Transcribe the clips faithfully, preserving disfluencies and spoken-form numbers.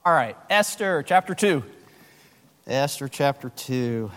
All right, Esther chapter two. Esther chapter two.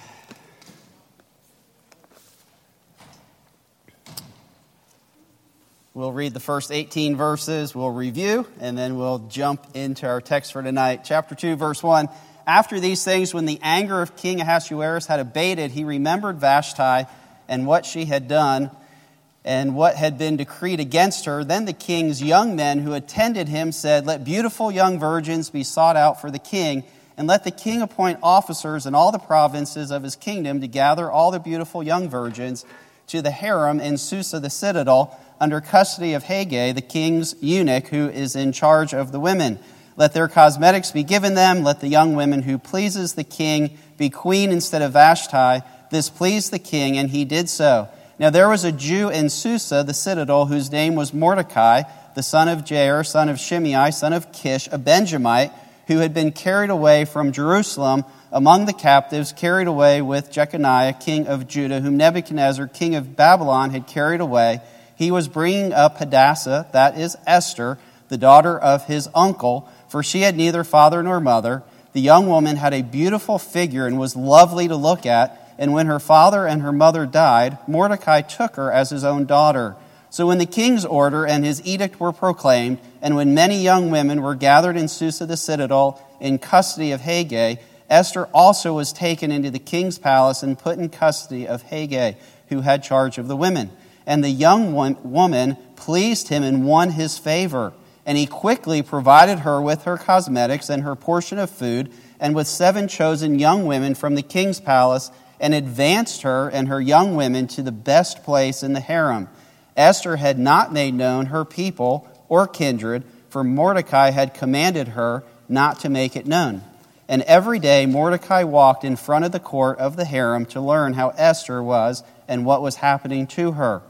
We'll read the first eighteen verses, we'll review, and then we'll jump into our text for tonight. Chapter two, verse one. After these things, when the anger of King Ahasuerus had abated, he remembered Vashti and what she had done and what had been decreed against her. Then the king's young men who attended him said, "Let beautiful young virgins be sought out for the king, and let the king appoint officers in all the provinces of his kingdom to gather all the beautiful young virgins to the harem in Susa the citadel, under custody of Haggai, the king's eunuch, who is in charge of the women. Let their cosmetics be given them. Let the young woman who pleases the king be queen instead of Vashti." This pleased the king, and he did so. Now there was a Jew in Susa, the citadel, whose name was Mordecai, the son of Jair, son of Shimei, son of Kish, a Benjamite, who had been carried away from Jerusalem among the captives, carried away with Jeconiah, king of Judah, whom Nebuchadnezzar, king of Babylon, had carried away. He was bringing up Hadassah, that is Esther, the daughter of his uncle, for she had neither father nor mother. The young woman had a beautiful figure and was lovely to look at. And when her father and her mother died, Mordecai took her as his own daughter. So when the king's order and his edict were proclaimed, and when many young women were gathered in Susa the citadel in custody of Haggai, Esther also was taken into the king's palace and put in custody of Haggai, who had charge of the women. And the young woman pleased him and won his favor. And he quickly provided her with her cosmetics and her portion of food, and with seven chosen young women from the king's palace, and advanced her and her young women to the best place in the harem. Esther had not made known her people or kindred, for Mordecai had commanded her not to make it known. And every day Mordecai walked in front of the court of the harem to learn how Esther was and what was happening to her.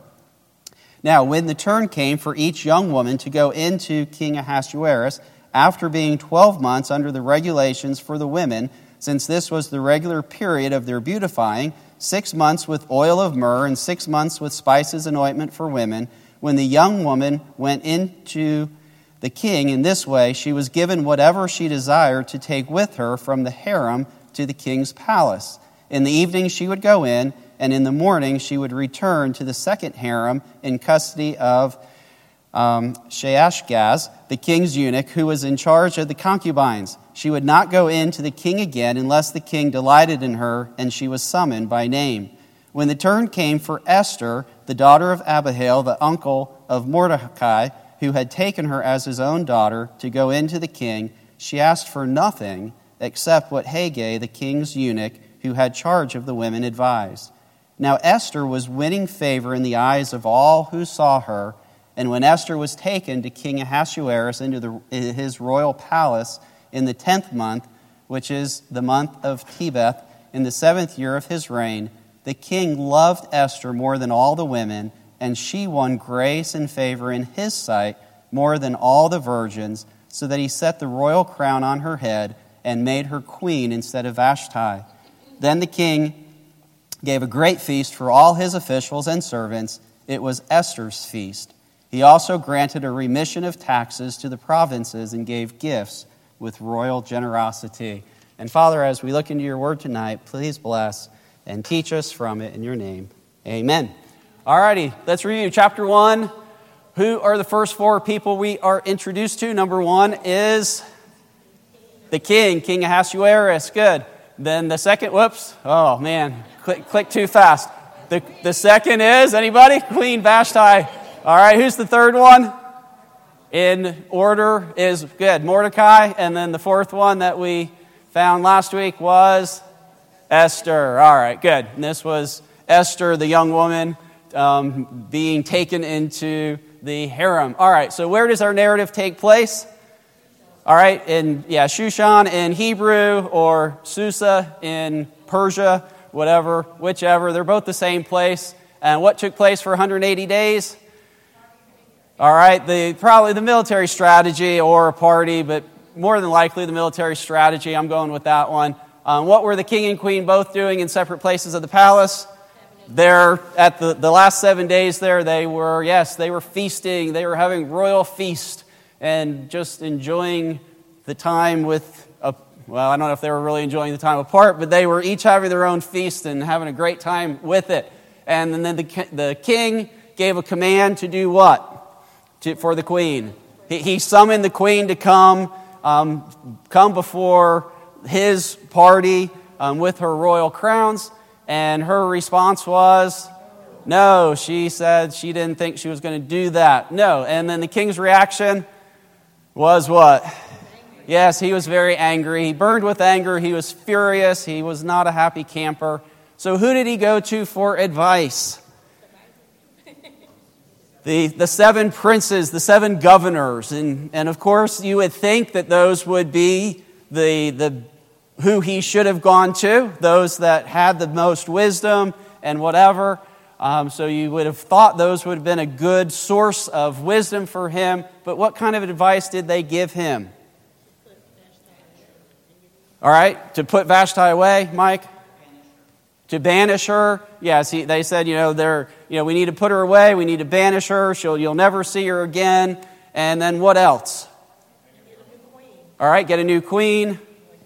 Now, when the turn came for each young woman to go into King Ahasuerus, after being twelve months under the regulations for the women, since this was the regular period of their beautifying, six months with oil of myrrh and six months with spices and ointment for women, when the young woman went into the king in this way, she was given whatever she desired to take with her from the harem to the king's palace. In the evening she would go in, and in the morning she would return to the second harem in custody of um, Shaashgaz, the king's eunuch, who was in charge of the concubines. She would not go in to the king again unless the king delighted in her, and she was summoned by name. When the turn came for Esther, the daughter of Abihail, the uncle of Mordecai, who had taken her as his own daughter, to go in to the king, she asked for nothing except what Haggai, the king's eunuch, who had charge of the women, advised. Now Esther was winning favor in the eyes of all who saw her, and when Esther was taken to King Ahasuerus into the, his royal palace in the tenth month, which is the month of Tebeth, in the seventh year of his reign, the king loved Esther more than all the women, and she won grace and favor in his sight more than all the virgins, so that he set the royal crown on her head and made her queen instead of Vashti. Then the king gave a great feast for all his officials and servants. It was Esther's feast. He also granted a remission of taxes to the provinces and gave gifts with royal generosity. And Father, as we look into your word tonight, please bless and teach us from it in your name. Amen. All righty, let's review chapter one. Who are the first four people we are introduced to? Number one is the king, King Ahasuerus. Good. Then the second, whoops, oh man, click, click too fast. The, the second is, anybody? Queen Vashti. All right, who's the third one? In order is, good, Mordecai. And then the fourth one that we found last week was Esther. All right, good. And this was Esther, the young woman, um, being taken into the harem. All right, so where does our narrative take place? All right, in, yeah, Shushan in Hebrew or Susa in Persia, whatever, whichever. They're both the same place. And what took place for one hundred eighty days? All right, the probably the military strategy or a party, but more than likely the military strategy. I'm going with that one. Um, what were the king and queen both doing in separate places of the palace? They're at the, the last seven days there, they were, yes, they were feasting. They were having royal feast and just enjoying the time with, a, well, I don't know if they were really enjoying the time apart, but they were each having their own feast and having a great time with it. And then the, the king gave a command to do what? To, for the queen. He, he summoned the queen to come, um, come before his party um, with her royal crowns. And her response was, no. She said she didn't think she was going to do that. No. And then the king's reaction was what? Yes, he was very angry. He burned with anger. He was furious. He was not a happy camper. So who did he go to for advice? The, the seven princes, the seven governors. And, and of course, you would think that those would be the, the who he should have gone to, those that had the most wisdom and whatever. Um, so you would have thought those would have been a good source of wisdom for him. But what kind of advice did they give him? All right, to put Vashti away, Mike? To banish her? Yes, he, they said, you know, they're, you know, we need to put her away. We need to banish her. She'll, you'll never see her again. And then what else? All right, get a new queen.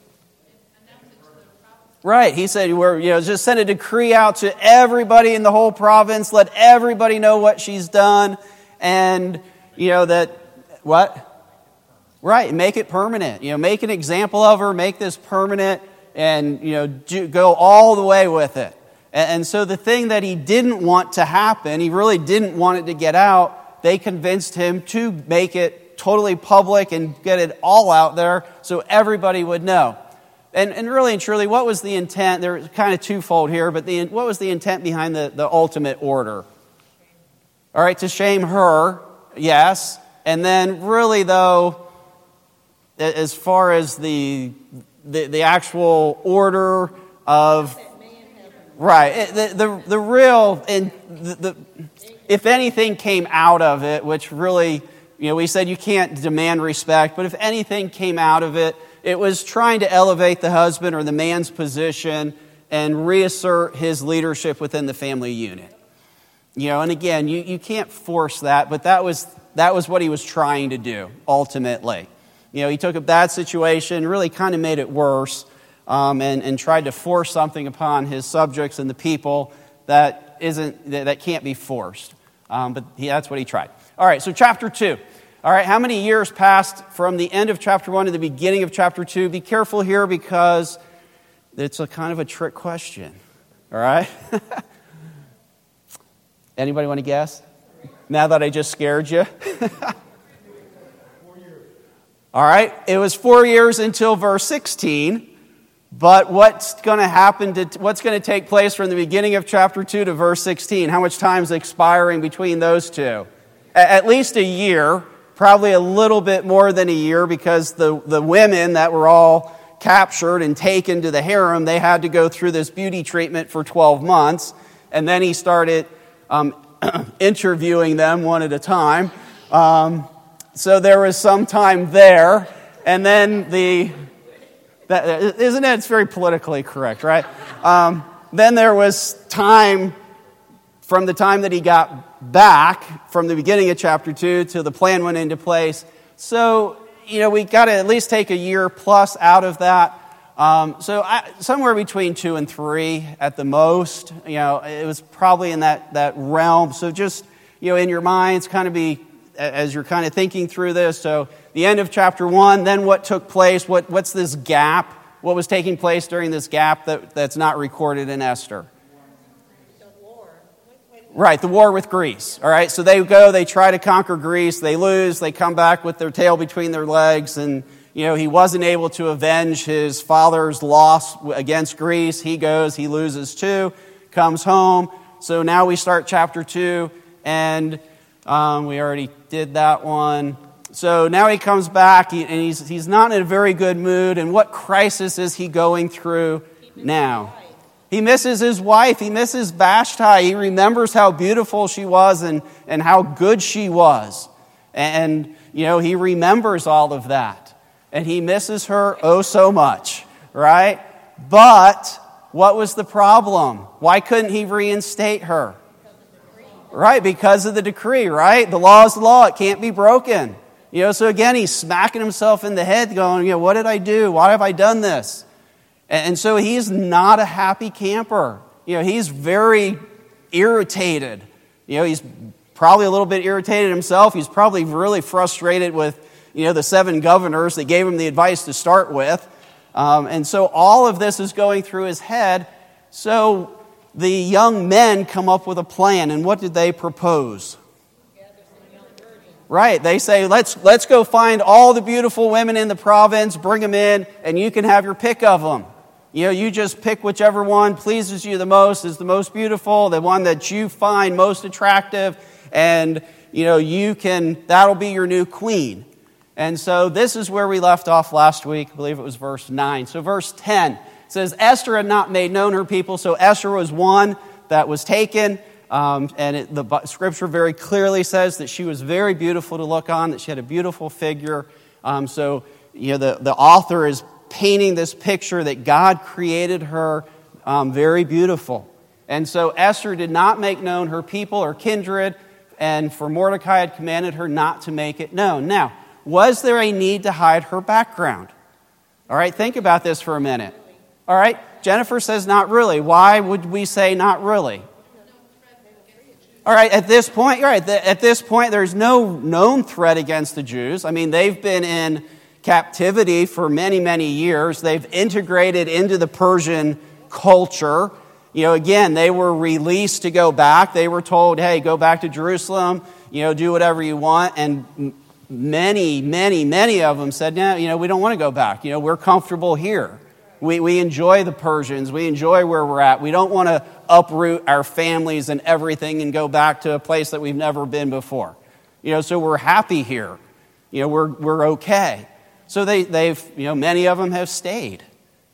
Right, he said, we're, you know, just send a decree out to everybody in the whole province. Let everybody know what she's done. And, you know, that, what? Right, make it permanent. You know, make an example of her, make this permanent, and, you know, do, go all the way with it. And, and so the thing that he didn't want to happen, he really didn't want it to get out, they convinced him to make it totally public and get it all out there so everybody would know. And, and really and truly, what was the intent? They're kind of twofold here, but the, what was the intent behind the, the ultimate order? All right, to shame her, yes. And then really, though, as far as the the, the actual order of... Right, the, the, the real... and the, the if anything came out of it, which really, you know, we said you can't demand respect, but if anything came out of it, it was trying to elevate the husband or the man's position and reassert his leadership within the family unit. You know, and again, you, you can't force that, but that was that was what he was trying to do, ultimately. You know, he took a bad situation, really kind of made it worse, um, and, and tried to force something upon his subjects and the people that isn't that, that can't be forced. Um, but he, that's what he tried. All right, so chapter two. All right, how many years passed from the end of chapter one to the beginning of chapter two? Be careful here because it's a kind of a trick question. All right? Anybody want to guess? Now that I just scared you? All right, it was four years until verse sixteen. But what's going to happen to what's going to take place from the beginning of chapter two to verse sixteen? How much time is expiring between those two? At least a year. Probably a little bit more than a year because the, the women that were all captured and taken to the harem, they had to go through this beauty treatment for twelve months. And then he started um, interviewing them one at a time. Um, so there was some time there. And then the... That, isn't it? It's very politically correct, right? Um, then there was time from the time that he got back from the beginning of chapter two till the plan went into place. So, you know, we got to at least take a year plus out of that. Um, so I, somewhere between two and three at the most, you know, it was probably in that, that realm. So just, you know, in your minds, kind of be, as you're kind of thinking through this. So the end of chapter one, then what took place, what, what's this gap, what was taking place during this gap that, that's not recorded in Esther? Right, the war with Greece. All right, so they go, they try to conquer Greece, they lose, they come back with their tail between their legs, and, you know, he wasn't able to avenge his father's loss against Greece. He goes, he loses too, comes home. So now we start chapter two, and um, we already did that one. So now he comes back, and he's he's not in a very good mood, and what crisis is he going through now? He misses his wife. He misses Vashti. He remembers how beautiful she was and, and how good she was. And, you know, he remembers all of that. And he misses her oh so much, right? But what was the problem? Why couldn't he reinstate her? Right, because of the decree, right? The law is the law. It can't be broken. You know, so again, he's smacking himself in the head going, you know, what did I do? Why have I done this? And so he's not a happy camper. You know, he's very irritated. You know, he's probably a little bit irritated himself. He's probably really frustrated with, you know, the seven governors that gave him the advice to start with. Um, and so all of this is going through his head. So the young men come up with a plan. And what did they propose? Right, they say, let's let's go find all the beautiful women in the province, bring them in, and you can have your pick of them. You know, you just pick whichever one pleases you the most, is the most beautiful, the one that you find most attractive, and, you know, you can, that'll be your new queen. And so this is where we left off last week. I believe it was verse nine. So verse ten says, Esther had not made known her people, so Esther was one that was taken. Um, and it, the scripture very clearly says that she was very beautiful to look on, that she had a beautiful figure. Um, so, you know, the, the author is painting this picture that God created her um, very beautiful. And so Esther did not make known her people or kindred, and for Mordecai had commanded her not to make it known. Now, was there a need to hide her background? All right, think about this for a minute. All right, Jennifer says not really. Why would we say not really? All right, at this point, right, at this point, there's no known threat against the Jews. I mean, they've been in captivity for many, many years. They've integrated into the Persian culture. You know, again, they were released to go back. They were told, hey, go back to Jerusalem, you know, do whatever you want. And many, many, many of them said, no, you know, we don't want to go back. You know, we're comfortable here. We we enjoy the Persians. We enjoy where we're at. We don't want to uproot our families and everything and go back to a place that we've never been before. You know, so we're happy here. You know, we're we're okay. So they they've you know many of them have stayed.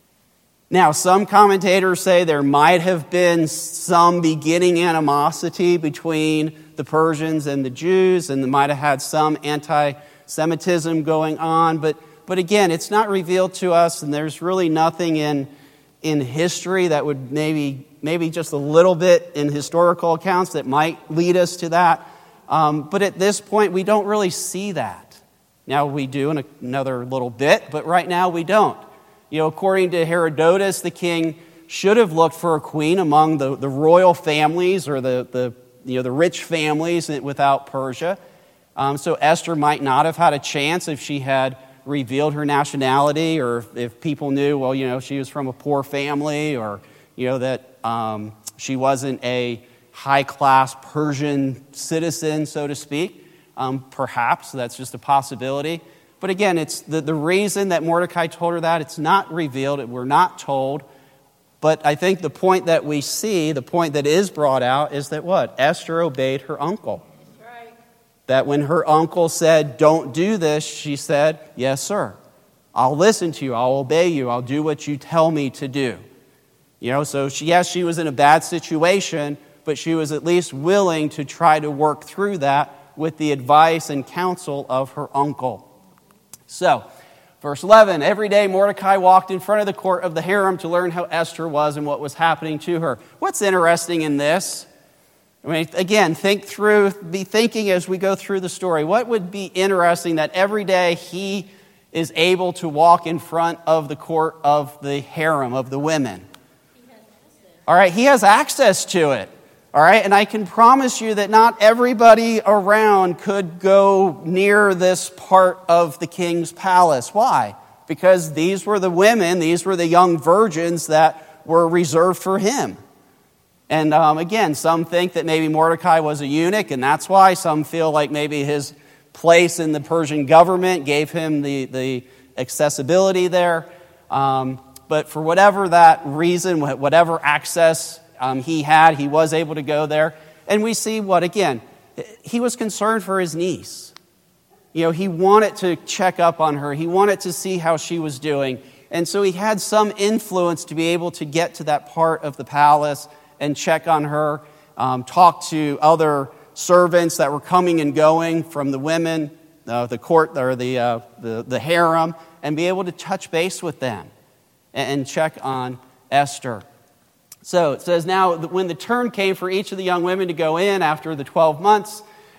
Now, some commentators say there might have been some beginning animosity between the Persians and the Jews, and they might have had some anti-Semitism going on, but. But again, it's not revealed to us, and there's really nothing in in history that would maybe maybe just a little bit in historical accounts that might lead us to that. Um, but at this point, we don't really see that. Now we do in a, another little bit, but right now we don't. You know, according to Herodotus, the king should have looked for a queen among the, the royal families or the, the you know the rich families without Persia. Um, so Esther might not have had a chance if she had revealed her nationality, or if people knew, well, you know, she was from a poor family, or, you know, that um, she wasn't a high-class Persian citizen, so to speak. Um, perhaps that's just a possibility. But again, it's the, the reason that Mordecai told her that, it's not revealed, we're not told. But I think the point that we see, the point that is brought out, is that what? Esther obeyed her uncle. That when her uncle said, don't do this, she said, yes, sir. I'll listen to you. I'll obey you. I'll do what you tell me to do. You know, so she, yes, she was in a bad situation, but she was at least willing to try to work through that with the advice and counsel of her uncle. So, verse eleven, every day Mordecai walked in front of the court of the harem to learn how Esther was and what was happening to her. What's interesting in this? I mean, again, think through, be thinking as we go through the story. What would be interesting that every day he is able to walk in front of the court of the harem, of the women? All right, he has access to it. All right, and I can promise you that not everybody around could go near this part of the king's palace. Why? Because these were the women, these were the young virgins that were reserved for him. And um, again, some think that maybe Mordecai was a eunuch, and that's why. Some feel like maybe his place in the Persian government gave him the, the accessibility there. Um, but for whatever that reason, whatever access um, he had, he was able to go there. And we see what, again, he was concerned for his niece. You know, he wanted to check up on her. He wanted to see how she was doing. And so he had some influence to be able to get to that part of the palace and check on her, um, talk to other servants that were coming and going from the women, uh, the court or the, uh, the the harem, and be able to touch base with them and, and check on Esther. So it says, now when the turn came for each of the young women to go in after the twelve months,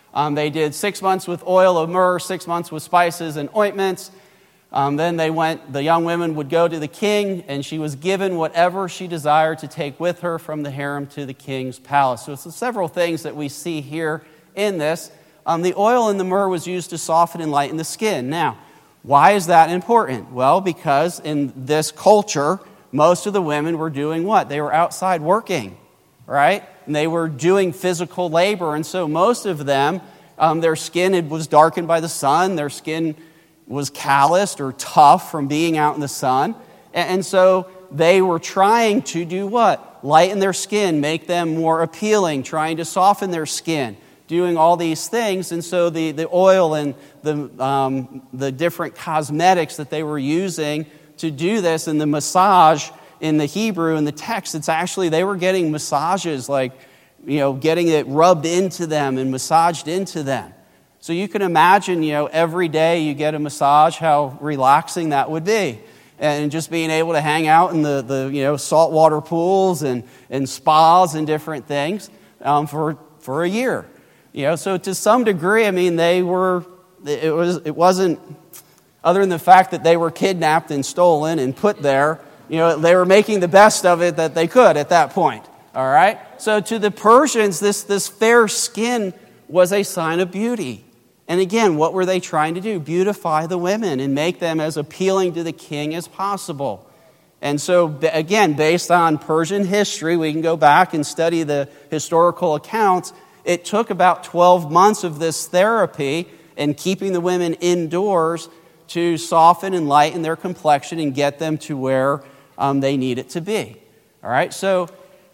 Um, they did six months with oil of myrrh, six months with spices and ointments. Um, then they went, the young women would go to the king, and she was given whatever she desired to take with her from the harem to the king's palace. So it's several things that we see here in this. Um, the oil and the myrrh was used to soften and lighten the skin. Now, why is that important? Well, because in this culture, most of the women were doing what? They were outside working, right? And they were doing physical labor. And so most of them, um, their skin was darkened by the sun. Their skin was calloused or tough from being out in the sun. And, and so they were trying to do what? Lighten their skin, make them more appealing, trying to soften their skin, doing all these things. And so the, the oil and the, um, the different cosmetics that they were using to do this, and the massage in the Hebrew, in the text, it's actually, they were getting massages, like, you know, getting it rubbed into them and massaged into them. So you can imagine, you know, every day you get a massage, how relaxing that would be. And just being able to hang out in the, the you know, saltwater pools and, and spas and different things um, for, for a year. You know, so to some degree, I mean, they were, it was, it wasn't, other than the fact that they were kidnapped and stolen and put there, you know, they were making the best of it that they could at that point. All right? So to the Persians, this, this fair skin was a sign of beauty. And again, what were they trying to do? Beautify the women and make them as appealing to the king as possible. And so, again, based on Persian history, we can go back and study the historical accounts. It took about twelve months of this therapy and keeping the women indoors to soften and lighten their complexion and get them to where um, they need it to be. All right, so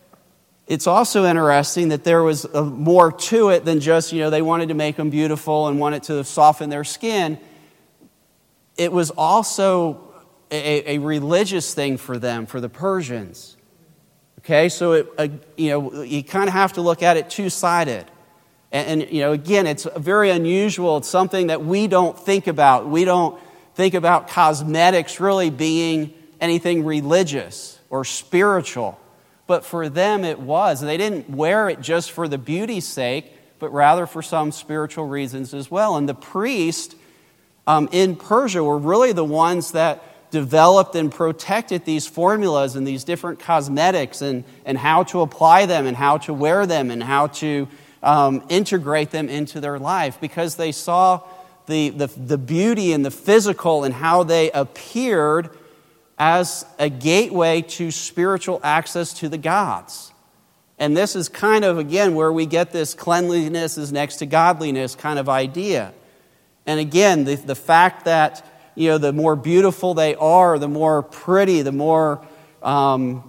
it's also interesting that there was a, more to it than just, you know, they wanted to make them beautiful and wanted to soften their skin. It was also a, a religious thing for them, for the Persians. Okay, so it, uh, you know, you kind of have to look at it two-sided. And, and, you know, again, it's very unusual. It's something that we don't think about. We don't think about cosmetics really being anything religious or spiritual. But for them it was. They didn't wear it just for the beauty's sake, but rather for some spiritual reasons as well. And the priests um, in Persia were really the ones that developed and protected these formulas and these different cosmetics and, and how to apply them and how to wear them and how to um, integrate them into their life, because they saw the, the, the beauty and the physical and how they appeared as a gateway to spiritual access to the gods. And this is kind of, again, where we get this cleanliness is next to godliness kind of idea. And again, the, the fact that, you know, the more beautiful they are, the more pretty, the more, um,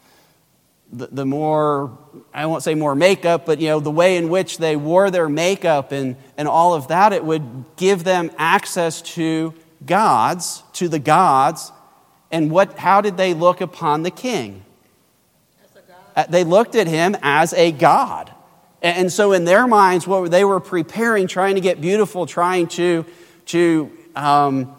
the, the more, I won't say more makeup, but, you know, the way in which they wore their makeup and, and all of that, it would give them access to gods, to the gods. And what? How did they look upon the king? As a god. They looked at him as a god. And so in their minds, what they were preparing, trying to get beautiful, trying to, to um,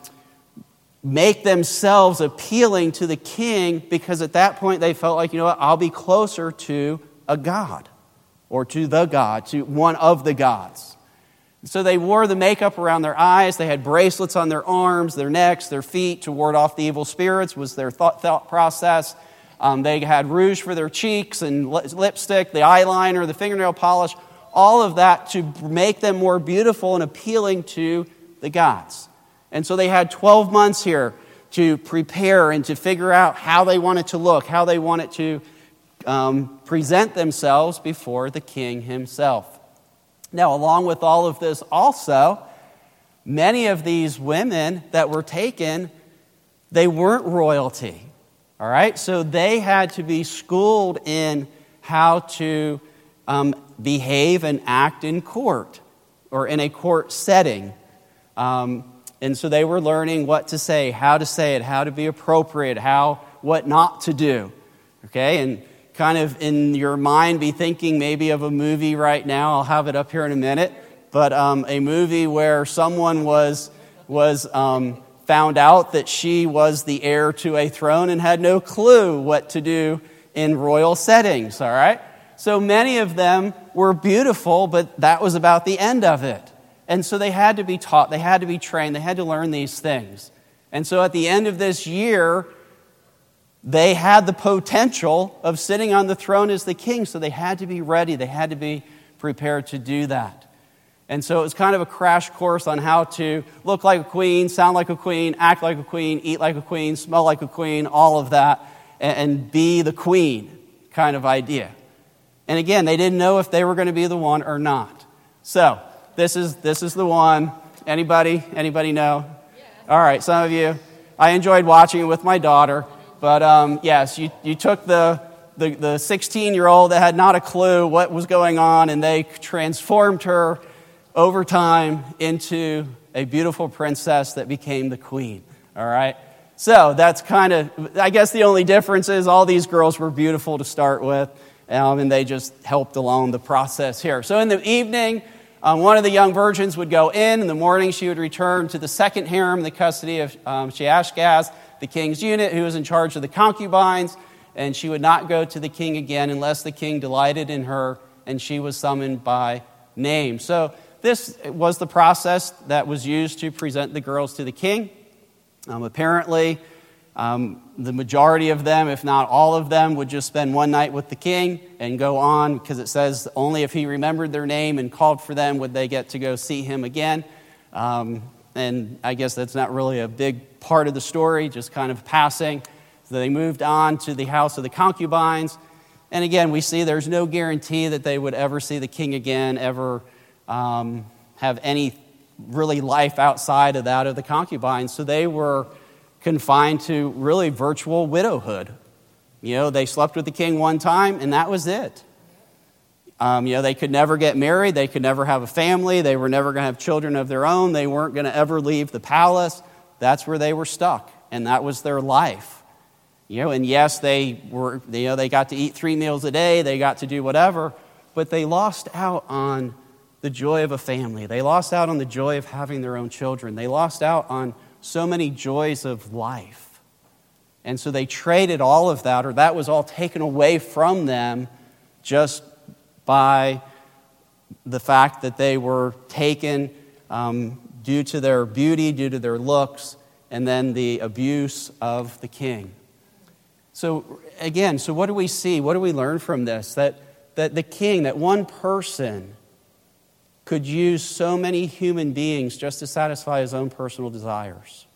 make themselves appealing to the king, because at that point they felt like, you know what, I'll be closer to a god or to the god, to one of the gods. So they wore the makeup around their eyes. They had bracelets on their arms, their necks, their feet to ward off the evil spirits was their thought, thought process. Um, they had rouge for their cheeks and lipstick, the eyeliner, the fingernail polish, all of that to make them more beautiful and appealing to the gods. And so they had twelve months here to prepare and to figure out how they wanted to look, how they wanted to um, present themselves before the king himself. Now, along with all of this also, many of these women that were taken, they weren't royalty, all right? So they had to be schooled in how to um, behave and act in court or in a court setting. Um, and so they were learning what to say, how to say it, how to be appropriate, how, what not to do, okay? And kind of in your mind be thinking maybe of a movie right now. I'll have it up here in a minute. But um, a movie where someone was was um, found out that she was the heir to a throne and had no clue what to do in royal settings, all right? So many of them were beautiful, but that was about the end of it. And so they had to be taught, they had to be trained, they had to learn these things. And so at the end of this year, they had the potential of sitting on the throne as the king, so they had to be ready, they had to be prepared to do that. And so it was kind of a crash course on how to look like a queen, sound like a queen, act like a queen, eat like a queen, smell like a queen, all of that, and be the queen kind of idea. And again, they didn't know if they were going to be the one or not. So this is this is the one. Anybody? Anybody know? Yeah. All right, some of you. I enjoyed watching it with my daughter. But um, yes, you, you took the the the sixteen-year-old that had not a clue what was going on, and they transformed her over time into a beautiful princess that became the queen, all right? So that's kind of, I guess the only difference is all these girls were beautiful to start with, um, and they just helped along the process here. So in the evening, um, one of the young virgins would go in. In the morning, she would return to the second harem in the custody of um, Shaashgaz, the king's unit, who was in charge of the concubines, and she would not go to the king again unless the king delighted in her and she was summoned by name. So this was the process that was used to present the girls to the king. Um, apparently, um, the majority of them, if not all of them, would just spend one night with the king and go on, because it says only if he remembered their name and called for them would they get to go see him again. Um, and I guess that's not really a big part of the story, just kind of passing. So they moved on to the house of the concubines. And again, we see there's no guarantee that they would ever see the king again, ever Um, have any really life outside of that of the concubines. So they were confined to really virtual widowhood. You know, they slept with the king one time, and that was it. Um, you know, they could never get married. They could never have a family. They were never going to have children of their own. They weren't going to ever leave the palace. That's where they were stuck, and that was their life. You know, and yes, they were. You know, they got to eat three meals a day. They got to do whatever, but they lost out on the joy of a family. They lost out on the joy of having their own children. They lost out on so many joys of life. And so they traded all of that, or that was all taken away from them just by the fact that they were taken um, due to their beauty, due to their looks, and then the abuse of the king. So again, so what do we see? What do we learn from this? That, that the king, that one person could use so many human beings just to satisfy his own personal desires.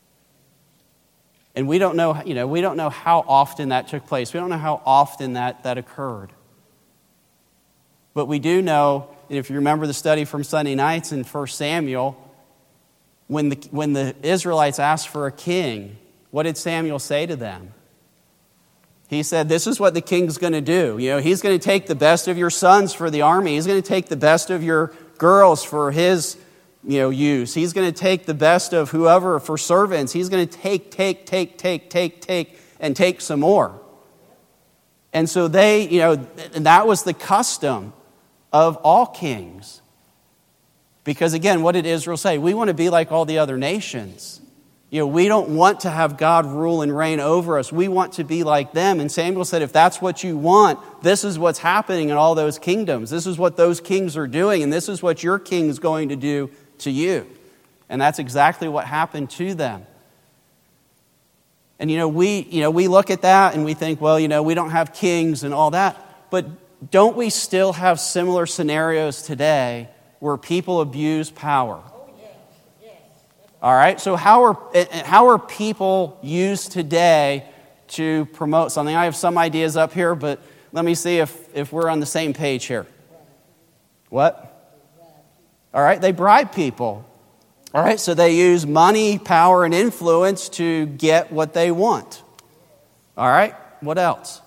And we don't know, you know, we don't know how often that took place. We don't know how often that, that occurred. But we do know, if you remember the study from Sunday nights in First Samuel, when the, when the Israelites asked for a king, what did Samuel say to them? He said, this is what the king's going to do. You know, he's going to take the best of your sons for the army. He's going to take the best of your girls for his, you know, use. He's going to take the best of whoever for servants. He's going to take, take, take, take, take, take, and take some more. And so they, you know, and that was the custom of all kings. Because again, what did Israel say? We want to be like all the other nations. You know, we don't want to have God rule and reign over us. We want to be like them. And Samuel said, if that's what you want, this is what's happening in all those kingdoms. This is what those kings are doing, and this is what your king is going to do to you. And that's exactly what happened to them. And, you know, we, you know, we look at that and we think, well, you know, we don't have kings and all that. But don't we still have similar scenarios today where people abuse power? All right, so how are how are people used today to promote something? I have some ideas up here, but let me see if, if we're on the same page here. What? All right, they bribe people. All right, so they use money, power, and influence to get what they want. All right, what else?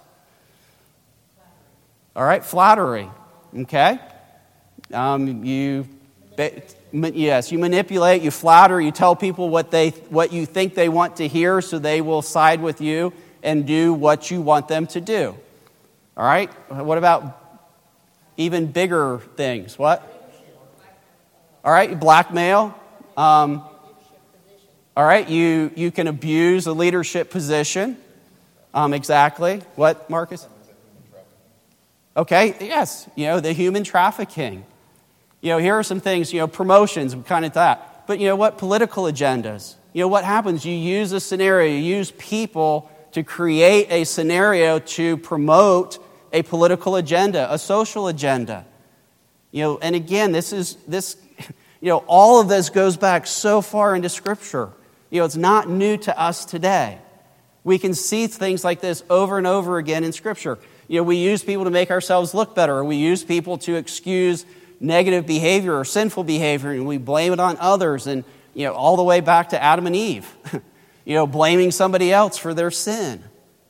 All right, flattery. Okay, um, you. Yes, you manipulate, you flatter, you tell people what they what you think they want to hear, so they will side with you and do what you want them to do. All right? What about even bigger things? What? All right, blackmail. Um, all right, you you can abuse a leadership position. Um, exactly. What, Marcus? Okay, yes, you know, the human trafficking. You know, here are some things, you know, promotions, kind of that. But you know what? Political agendas. You know, what happens? You use a scenario, you use people to create a scenario to promote a political agenda, a social agenda. You know, and again, this is, this, you know, all of this goes back so far into Scripture. You know, it's not new to us today. We can see things like this over and over again in Scripture. You know, we use people to make ourselves look better, or we use people to excuse negative behavior or sinful behavior, and we blame it on others, and, you know, all the way back to Adam and Eve. You know, blaming somebody else for their sin.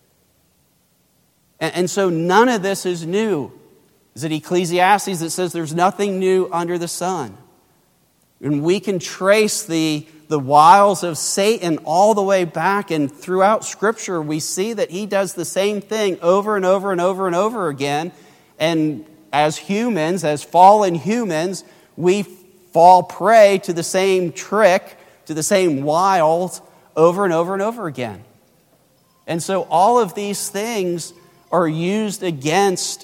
And, and so none of this is new. Is it Ecclesiastes that says there's nothing new under the sun? And we can trace the, the wiles of Satan all the way back, and throughout Scripture we see that he does the same thing over and over and over and over again. And as humans, as fallen humans, we fall prey to the same trick, to the same wiles over and over and over again. And so all of these things are used against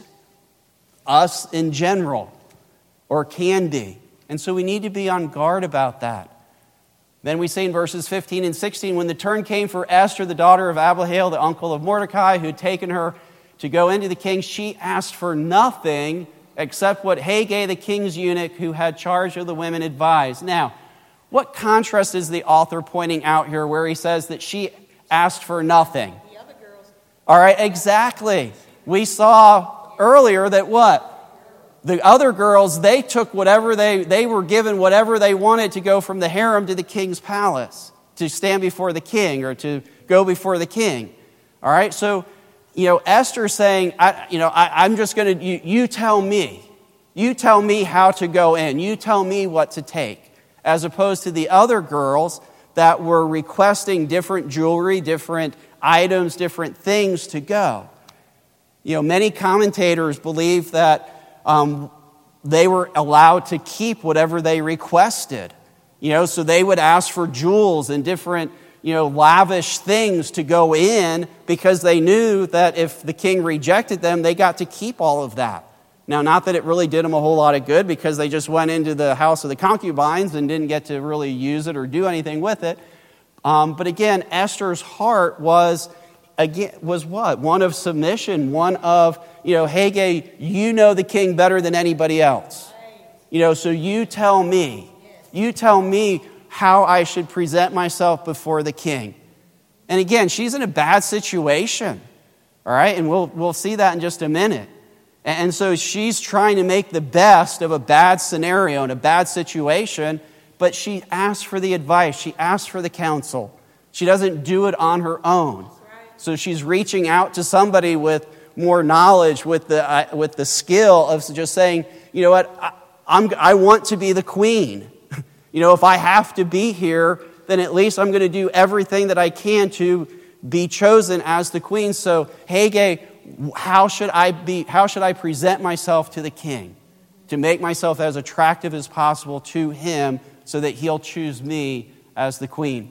us in general, or can be. And so we need to be on guard about that. Then we see in verses fifteen and sixteen, when the turn came for Esther, the daughter of Abihail, the uncle of Mordecai, who had taken her to go into the king, she asked for nothing except what Hegai, the king's eunuch, who had charge of the women, advised. Now, what contrast is the author pointing out here where he says that she asked for nothing? The other girls. All right, exactly. We saw earlier that what? The other girls, they took whatever they, they were given whatever they wanted to go from the harem to the king's palace, to stand before the king or to go before the king. All right, so, you know, Esther's saying, I, you know, I, I'm just going to, you, you tell me. You tell me how to go in. You tell me what to take. As opposed to the other girls that were requesting different jewelry, different items, different things to go. You know, many commentators believe that um, they were allowed to keep whatever they requested. You know, so they would ask for jewels and different, you know, lavish things to go in because they knew that if the king rejected them, they got to keep all of that. Now, not that it really did them a whole lot of good because they just went into the house of the concubines and didn't get to really use it or do anything with it. Um, but again, Esther's heart was, again, was what? One of submission, one of, you know, Hegai, you know the king better than anybody else. You know, so you tell me. You tell me how I should present myself before the king. And again, she's in a bad situation. All right, and we'll we'll see that in just a minute. And so she's trying to make the best of a bad scenario and a bad situation, but she asks for the advice. She asks for the counsel. She doesn't do it on her own. So she's reaching out to somebody with more knowledge, with the uh, with the skill of just saying, you know what, I, I'm I want to be the queen. You know, if I have to be here, then at least I'm going to do everything that I can to be chosen as the queen. So, Hegai, how should I be? How should I present myself to the king to make myself as attractive as possible to him so that he'll choose me as the queen?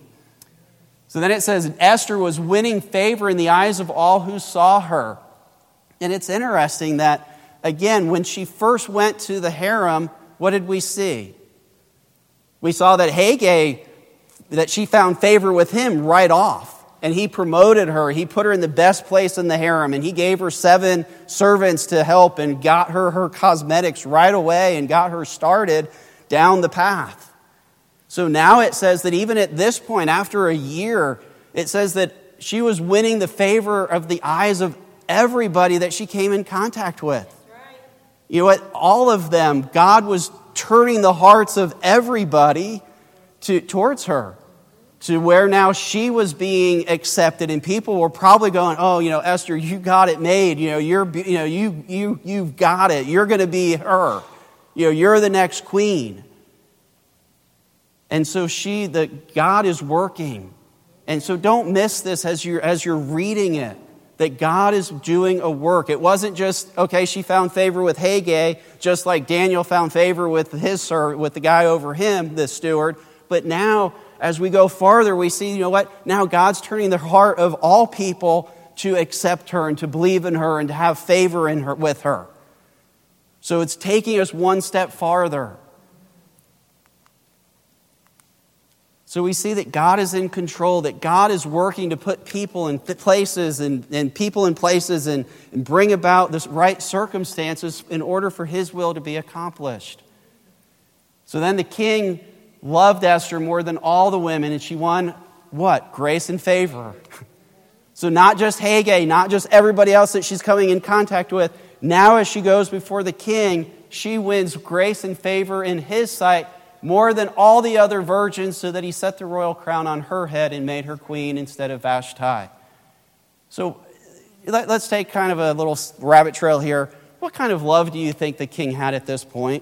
So then it says, Esther was winning favor in the eyes of all who saw her. And it's interesting that, again, when she first went to the harem, what did we see? We saw that Hegai, that she found favor with him right off. And he promoted her. He put her in the best place in the harem. And he gave her seven servants to help and got her her cosmetics right away and got her started down the path. So now it says that even at this point, after a year, it says that she was winning the favor of the eyes of everybody that she came in contact with. Right. You know what? All of them, God was turning the hearts of everybody to, towards her, to where now she was being accepted, and people were probably going, "Oh, you know, Esther, you got it made. You know, you're, you know, you, you, you've got it. You're going to be her. You know, you're the next queen." And so she, the God is working, and so don't miss this as you're as you're reading it. That God is doing a work. It wasn't just, okay, she found favor with Hegai, just like Daniel found favor with his servant, with the guy over him, the steward. But now, as we go farther, we see, you know what? Now God's turning the heart of all people to accept her and to believe in her and to have favor in her with her. So it's taking us one step farther. So we see that God is in control, that God is working to put people in places and, and people in places and, and bring about the right circumstances in order for his will to be accomplished. So then the king loved Esther more than all the women, and she won what? Grace and favor. So not just Haggai, not just everybody else that she's coming in contact with. Now as she goes before the king, she wins grace and favor in his sight more than all the other virgins, so that he set the royal crown on her head and made her queen instead of Vashti. So let's take kind of a little rabbit trail here. What kind of love do you think the king had at this point?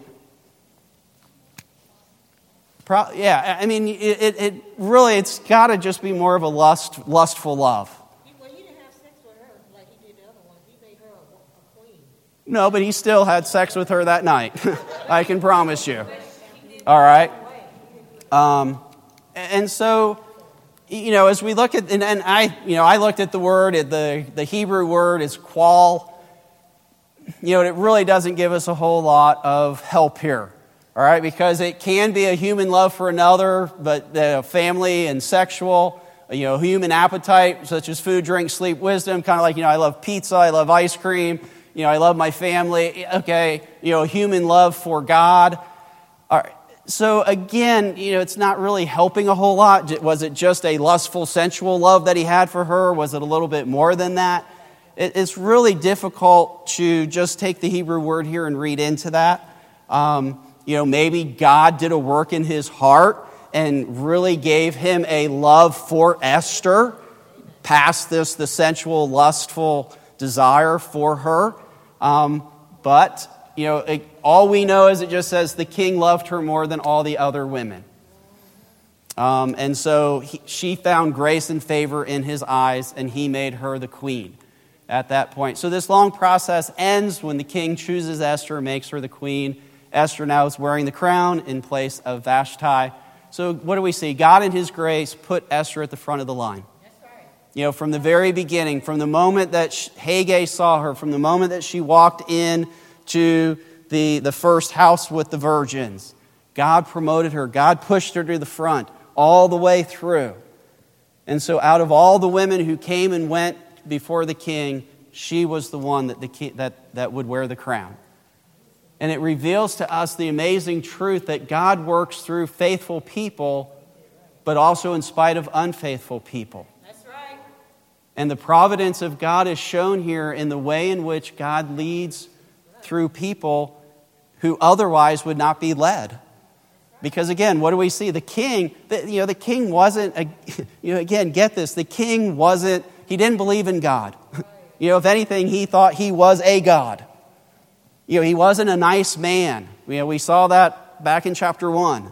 Pro- yeah, I mean, it, it, it really, it's got to just be more of a lust, lustful love. Well, he didn't have sex with her like he did the other one. He made her a, a queen. No, but he still had sex with her that night. I can promise you. All right. Um, and so, you know, as we look at, and, and I, you know, I looked at the word, the, the Hebrew word is qual. You know, it really doesn't give us a whole lot of help here. All right, because it can be a human love for another, but uh, family and sexual, you know, human appetite, such as food, drink, sleep, wisdom, kind of like, you know, I love pizza, I love ice cream, you know, I love my family. Okay, you know, human love for God. All right. So again, you know, it's not really helping a whole lot. Was it just a lustful, sensual love that he had for her? Was it a little bit more than that? It's really difficult to just take the Hebrew word here and read into that. Um, you know, maybe God did a work in his heart and really gave him a love for Esther, past this, the sensual, lustful desire for her. Um, but, you know, it, all we know is it just says the king loved her more than all the other women. Um, and so he, she found grace and favor in his eyes, and he made her the queen at that point. So this long process ends when the king chooses Esther and makes her the queen. Esther now is wearing the crown in place of Vashti. So what do we see? God in his grace put Esther at the front of the line. That's right. You know, from the very beginning, from the moment that Haggai saw her, from the moment that she walked in to the, the first house with the virgins, God promoted her. God pushed her to the front all the way through. And so out of all the women who came and went before the king, she was the one that, the king, that, that would wear the crown. And it reveals to us the amazing truth that God works through faithful people, but also in spite of unfaithful people. That's right. And the providence of God is shown here in the way in which God leads through people who otherwise would not be led. Because again, what do we see? The king, the, you know, the king wasn't, a, you know, again, get this, the king wasn't, he didn't believe in God. You know, if anything, he thought he was a god. You know, he wasn't a nice man. You know, we saw that back in chapter one.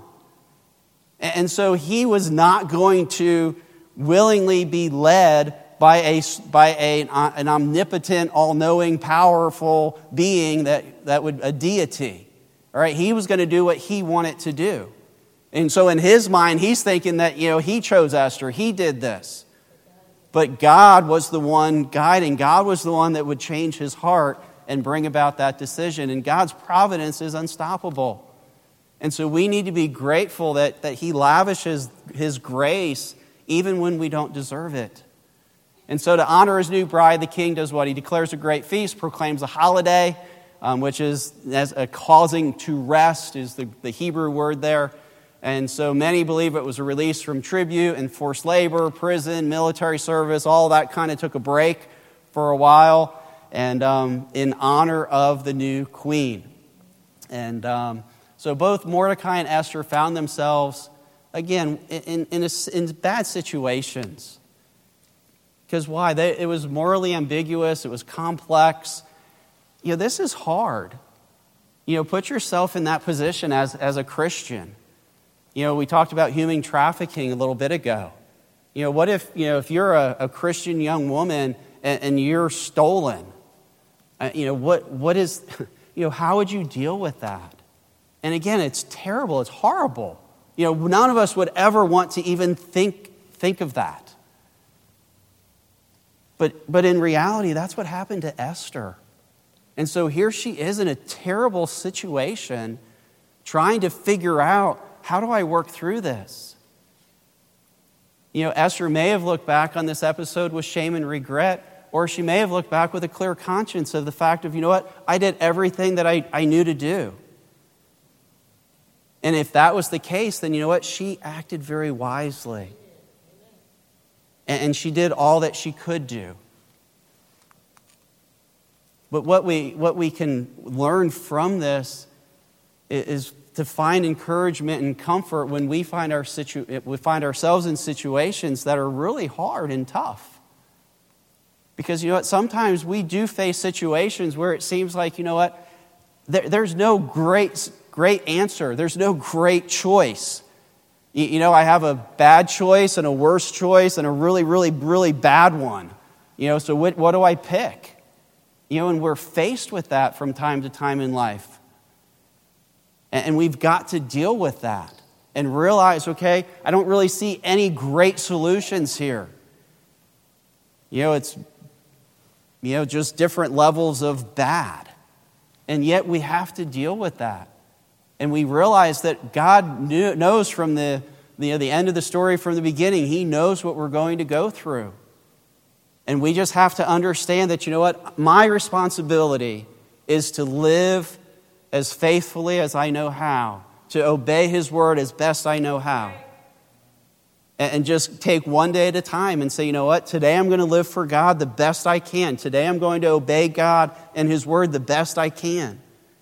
And so he was not going to willingly be led by a by a, an omnipotent, all-knowing, powerful being that, that would, a deity. All right, he was going to do what he wanted to do. And so in his mind, he's thinking that, you know, he chose Esther, he did this. But God was the one guiding. God was the one that would change his heart and bring about that decision. And God's providence is unstoppable. And so we need to be grateful that, that he lavishes his grace even when we don't deserve it. And so to honor his new bride, the king does what? He declares a great feast, proclaims a holiday, um, which is as a causing to rest is the, the Hebrew word there. And so many believe it was a release from tribute and forced labor, prison, military service, all that kind of took a break for a while. And um, in honor of the new queen. And um, so both Mordecai and Esther found themselves, again, in, in, a, in bad situations. Because why? They, it was morally ambiguous. It was complex. You know, this is hard. You know, put yourself in that position as, as a Christian. You know, we talked about human trafficking a little bit ago. You know, what if, you know, if you're a, a Christian young woman and, and you're stolen? Uh, you know, what what is, you know, how would you deal with that? And again, it's terrible. It's horrible. You know, none of us would ever want to even think think of that. But but in reality, that's what happened to Esther. And so here she is in a terrible situation, trying to figure out, how do I work through this? You know, Esther may have looked back on this episode with shame and regret, or she may have looked back with a clear conscience of the fact of, you know what, I did everything that I, I knew to do. And if that was the case, then you know what, she acted very wisely. And, and she did all that she could do. But what we what we can learn from this is to find encouragement and comfort when we find our situ we find ourselves in situations that are really hard and tough. Because you know what, sometimes we do face situations where it seems like, you know what, there, there's no great great answer. There's no great choice. You, you know, I have a bad choice and a worse choice and a really, really, really bad one. You know, so what, what do I pick? You know, and we're faced with that from time to time in life. And we've got to deal with that and realize, okay, I don't really see any great solutions here. You know, it's, you know, just different levels of bad. And yet we have to deal with that. And we realize that God knew, knows from the, the, the end of the story, from the beginning, He knows what we're going to go through. And we just have to understand that, you know what, my responsibility is to live as faithfully as I know how, to obey His word as best I know how. And just take one day at a time and say, you know what, today I'm going to live for God the best I can. Today I'm going to obey God and His word the best I can.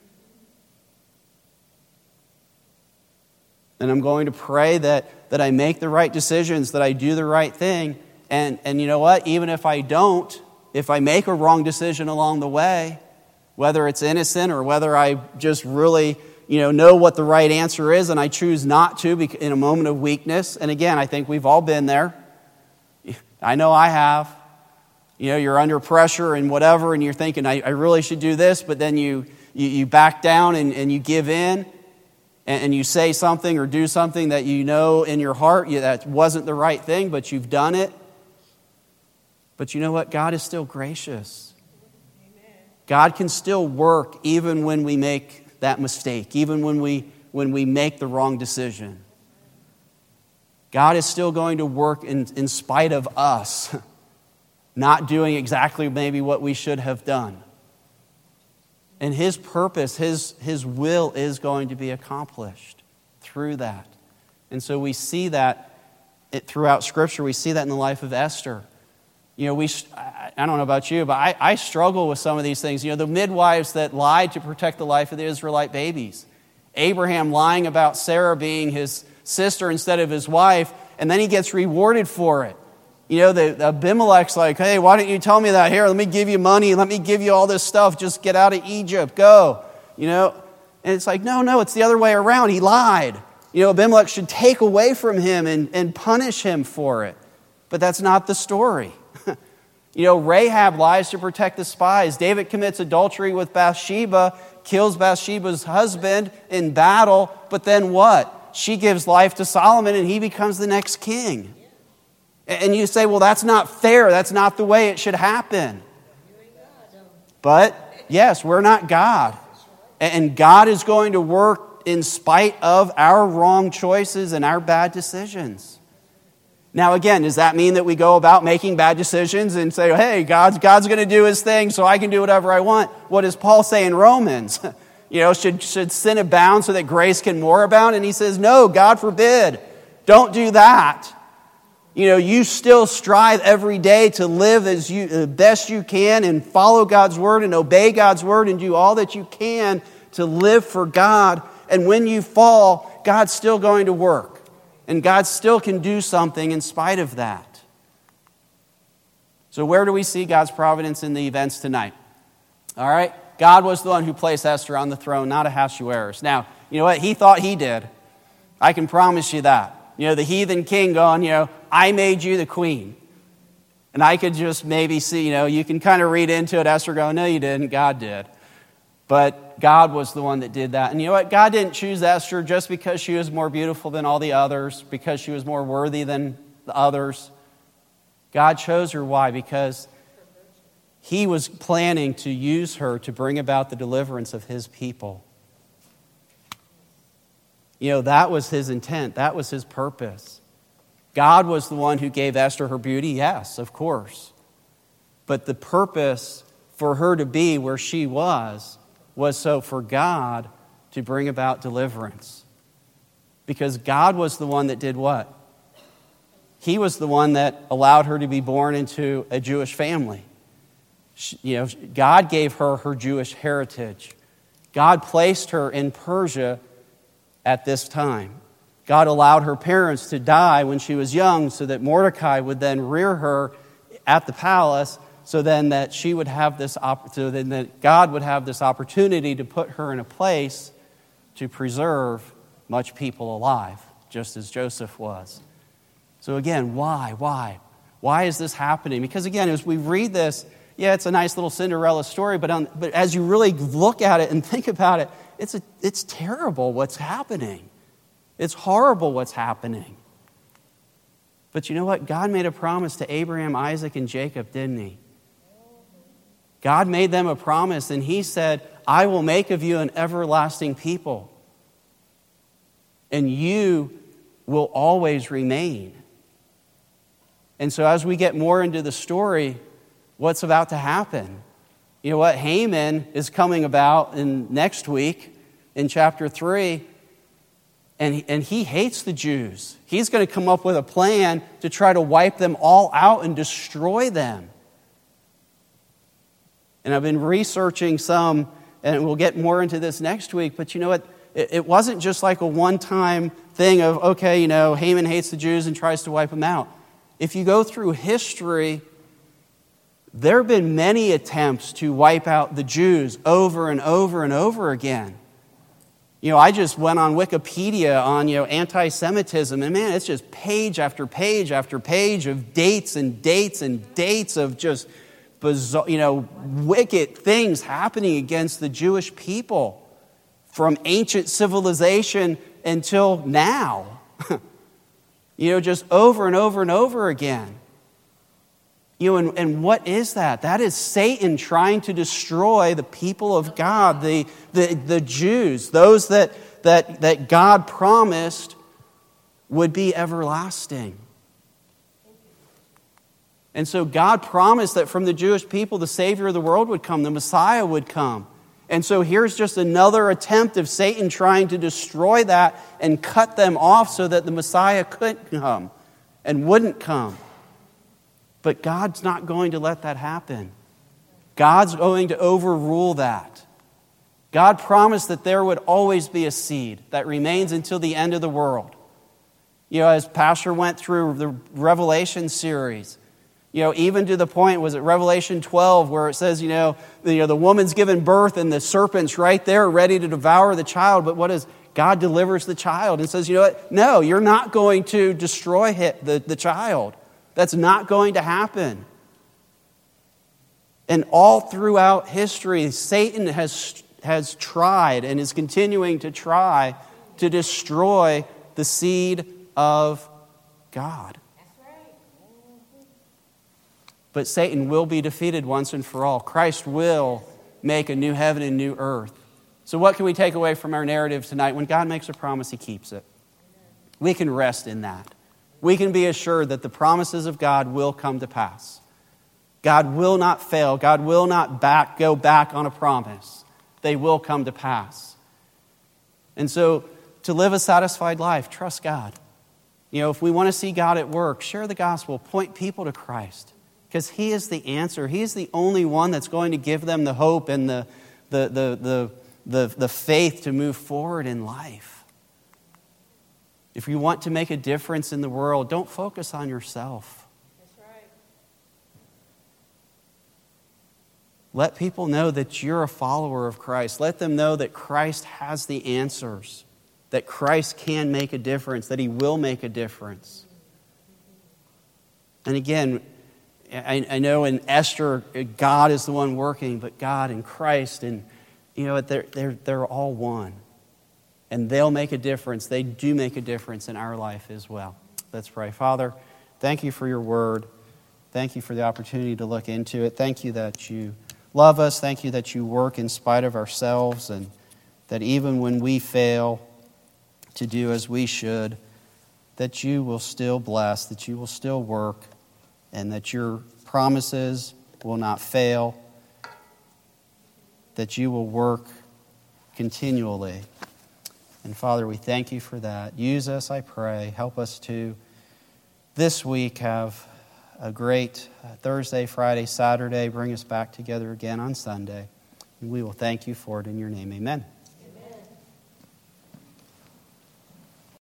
And I'm going to pray that, that I make the right decisions, that I do the right thing. And, and you know what? Even if I don't, if I make a wrong decision along the way, whether it's innocent or whether I just really, you know, know what the right answer is and I choose not to in a moment of weakness. And again, I think we've all been there. I know I have. You know, you're under pressure and whatever, and you're thinking, I, I really should do this, but then you, you, you back down and, and you give in. And you say something or do something that you know in your heart that wasn't the right thing, but you've done it. But you know what? God is still gracious. Amen. God can still work even when we make that mistake, even when we, when we make the wrong decision. God is still going to work in, in spite of us not doing exactly maybe what we should have done. And His purpose, His, His will is going to be accomplished through that. And so we see that it, throughout Scripture. We see that in the life of Esther. You know, we I, I don't know about you, but I, I struggle with some of these things. You know, the midwives that lied to protect the life of the Israelite babies. Abraham lying about Sarah being his sister instead of his wife, and then he gets rewarded for it. You know, the, the Abimelech's like, hey, why don't you tell me that? Here, let me give you money. Let me give you all this stuff. Just get out of Egypt. Go. You know, and it's like, no, no, it's the other way around. He lied. You know, Abimelech should take away from him and, and punish him for it. But that's not the story. You know, Rahab lies to protect the spies. David commits adultery with Bathsheba, kills Bathsheba's husband in battle, but then what? She gives life to Solomon and he becomes the next king. And you say, well, that's not fair. That's not the way it should happen. But, yes, we're not God. And God is going to work in spite of our wrong choices and our bad decisions. Now, again, does that mean that we go about making bad decisions and say, hey, God's, God's going to do His thing so I can do whatever I want? What does Paul say in Romans? You know, should, should sin abound so that grace can more abound? And he says, no, God forbid. Don't do that. You know, you still strive every day to live as you the best you can and follow God's word and obey God's word and do all that you can to live for God. And when you fall, God's still going to work. And God still can do something in spite of that. So where do we see God's providence in the events tonight? All right? God was the one who placed Esther on the throne, not Ahasuerus. Now, you know what? He thought he did. I can promise you that. You know, the heathen king going, you know, I made you the queen. And I could just maybe see, you know, you can kind of read into it, Esther going, no, you didn't, God did. But God was the one that did that. And you know what? God didn't choose Esther just because she was more beautiful than all the others, because she was more worthy than the others. God chose her. Why? Because He was planning to use her to bring about the deliverance of his people. You know, that was his intent. That was his purpose. God was the one who gave Esther her beauty, yes, of course. But the purpose for her to be where she was was so for God to bring about deliverance. Because God was the one that did what? He was the one that allowed her to be born into a Jewish family. She, you know, God gave her her Jewish heritage. God placed her in Persia at this time. God allowed her parents to die when she was young so that Mordecai would then rear her at the palace, so then that she would have this op- so then that God would have this opportunity to put her in a place to preserve much people alive, just as Joseph was. So again, why? Why? Why is this happening? Because again, as we read this, yeah, it's a nice little Cinderella story, but on, but as you really look at it and think about it, it's a, it's terrible what's happening. It's horrible what's happening. But you know what? God made a promise to Abraham, Isaac, and Jacob, didn't he? God made them a promise, and he said, I will make of you an everlasting people, and you will always remain. And so as we get more into the story, what's about to happen? You know what? Haman is coming about in next week in chapter three, and, and he hates the Jews. He's going to come up with a plan to try to wipe them all out and destroy them. And I've been researching some, and we'll get more into this next week, but you know what? It, it wasn't just like a one-time thing of, okay, you know, Haman hates the Jews and tries to wipe them out. If you go through history, there have been many attempts to wipe out the Jews over and over and over again. You know, I just went on Wikipedia on, you know, anti-Semitism, and man, it's just page after page after page of dates and dates and dates of just bizarre, you know, wicked things happening against the Jewish people from ancient civilization until now. You know, just over and over and over again. You know, and, and what is that? That is Satan trying to destroy the people of God, the, the, the Jews, those that, that, that God promised would be everlasting. And so God promised that from the Jewish people, the Savior of the world would come, the Messiah would come. And so here's just another attempt of Satan trying to destroy that and cut them off so that the Messiah couldn't come and wouldn't come. But God's not going to let that happen. God's going to overrule that. God promised that there would always be a seed that remains until the end of the world. You know, as Pastor went through the Revelation series, you know, even to the point, was it Revelation twelve, where it says, you know, the, you know, the woman's given birth and the serpent's right there ready to devour the child. But what is, God delivers the child and says, you know what? No, you're not going to destroy the, the child. That's not going to happen. And all throughout history, Satan has, has tried and is continuing to try to destroy the seed of God. But Satan will be defeated once and for all. Christ will make a new heaven and new earth. So what can we take away from our narrative tonight? When God makes a promise, He keeps it. We can rest in that. We can be assured that the promises of God will come to pass. God will not fail. God will not back, go back on a promise. They will come to pass. And so to live a satisfied life, trust God. You know, if we want to see God at work, share the gospel, point people to Christ. Because He is the answer. He is the only one that's going to give them the hope and the, the, the, the, the, the faith to move forward in life. If you want to make a difference in the world, don't focus on yourself. That's right. Let people know that you're a follower of Christ. Let them know that Christ has the answers, that Christ can make a difference, that He will make a difference. And again, I, I know in Esther, God is the one working, but God and Christ, and you know, they're, they're, they're all one. And they'll make a difference. They do make a difference in our life as well. Let's pray. Father, thank You for Your word. Thank you for the opportunity to look into it. Thank you that you love us. Thank you that you work in spite of ourselves, and that even when we fail to do as we should, that you will still bless, that you will still work, and that your promises will not fail, that you will work continually. And Father, we thank you for that. Use us, I pray. Help us to this week have a great Thursday, Friday, Saturday. Bring us back together again on Sunday. And we will thank you for it in your name. Amen.